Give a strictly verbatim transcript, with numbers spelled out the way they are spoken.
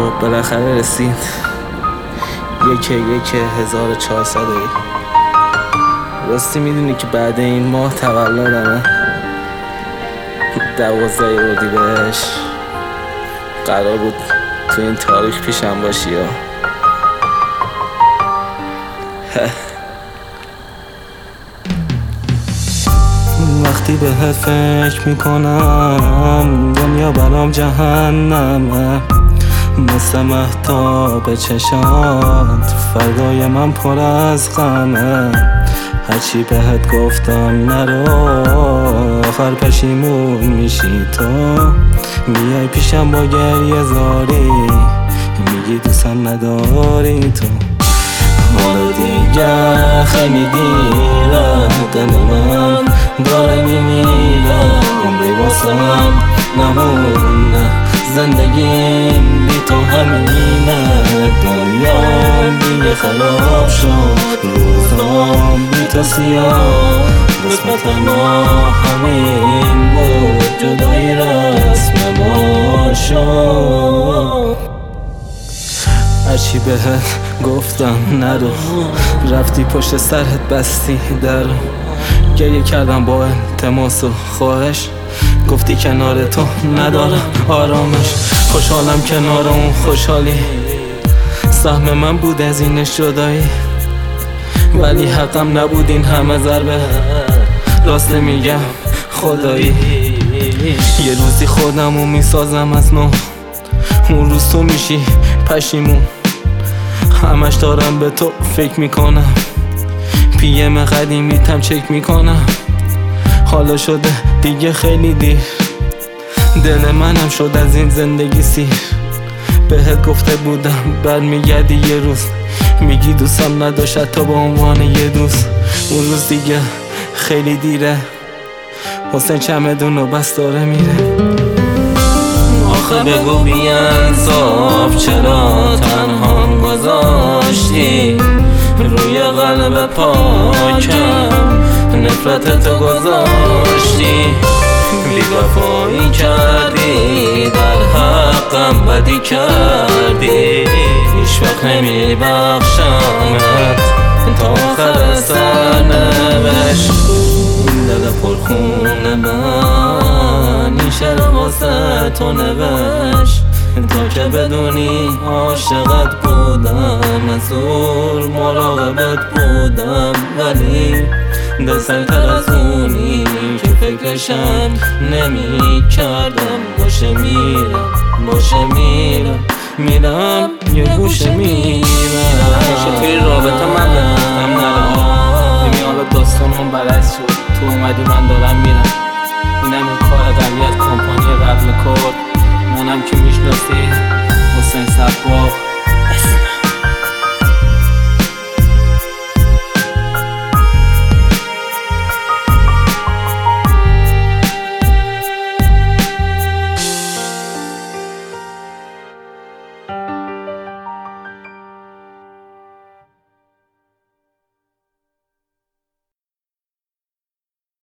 خب بالاخره رسید یک یک هزار و چهارصد و یک. راستی میدونی که بعد این ماه تولدمه، دوازده اردیبهشت. قرار بود تو این تاریخ پیشم باشی یا وقتی بهت فکر میکنم دنیا برام جهنمه، مثل مهتاب چشات فردای من پر از غمه. هرچی بهت گفتم نرو، آخر پشیمون میشی تو. میای پیشم با گریه زاری، میگی دوستم نداری تو. حالا دیگه خیلی دیره، دل من داره میمیره. عمری واسم نمونه، زندگیم بی تو همینه. دنیا دیگه خراب شد، روزام بی تو سیاه. قسمت ما همین بود، جدایی رسم ما شد. هرچی بهت گفتم نرو، رفتی پشت سرت بستی درو. گریه کردم با التماس و خواهش، گفتی کنار تو ندارم آرامش. خوشحالم کنار اون خوشحالی، سهم من بود از این جدایی. ولی حقم نبود این همه ضربه، راست میگم خدایی. یه روزی خودمو میسازم از نو، اون روز تو میشی پشیمون. همش دارم به تو فکر میکنم، پی ام قدیمیتم چک میکنم. حالا شده دیگه خیلی دیر، دل منم شد از این زندگی سیر. بهت گفته بودم برمیگردی یه روز، میگی دوستم نداشت تا به عنوان یه دوست. اون روز دیگه خیلی دیره، حسین چمدونو بس داره میره. آخه بگو بی انصاف چرا تنها گذاشتی روی قلب پاکم، نفرتتو گذاشتی. بی وفایی کردی، در حقم بدی کردی. هیچ وقت نمی بخشمت تا آخر سرنوشت. این دل پرخون من این شعر واسه تو نوشت، تا که بدونی عاشقت بودم، از دور مراقبت بودم. ولی دست‌تر از اونی که فکرشم نمی کردم. باشه میرم، باشه میرم، میرم یه گوشه میرم. همیشه توی رابطه من بگفتم نرم، نمی حالا داستانم برعکس شد. تو اومدی من دارم میرم. اینم این کار قوی از کمپانی قبل کار، منم که میشناسی حسین صباغ.